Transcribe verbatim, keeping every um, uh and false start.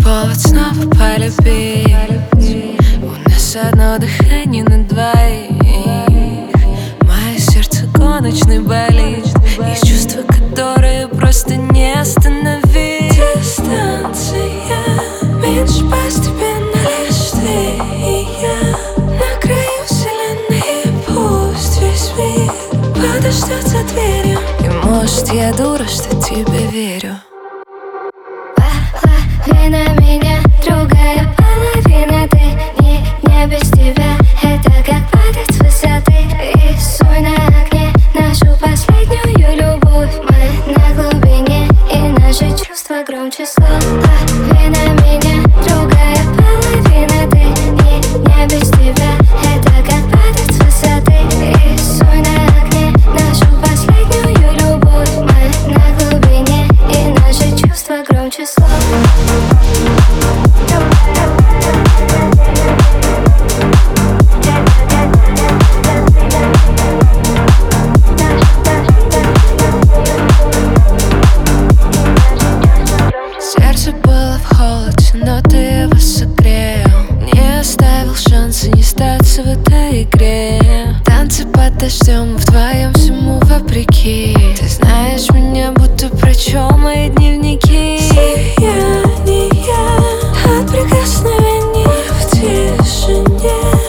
повод снова полюбить. У нас одно дыхание на двоих. Мое сердце гоночный болит. Есть чувства, которые просто не остановить. Дистанция меньше постепенно, лишь ты и я. На краю вселенной, пусть весь мир подождет за дверью. И может я дура, что тебе верю. Половина меня, другая половина ты. Не, не без тебя, это как падать с высоты. Рисуй на окне нашу последнюю любовь. Мы на глубине, и наши чувства громче слов. Половина меня, другая половина ты. Не, не без тебя, это как падать с высоты. Рисуй на окне нашу последнюю любовь. Мы на глубине, и наши чувства громче слов. Сердце было в холоде, но ты его согрел. Не оставил шанса не статься в этой игре. Танцы под дождем, вдвоем всему вопреки. Ты знаешь меня, будто прочел мои дневники. Сияние от прикосновений в тишине.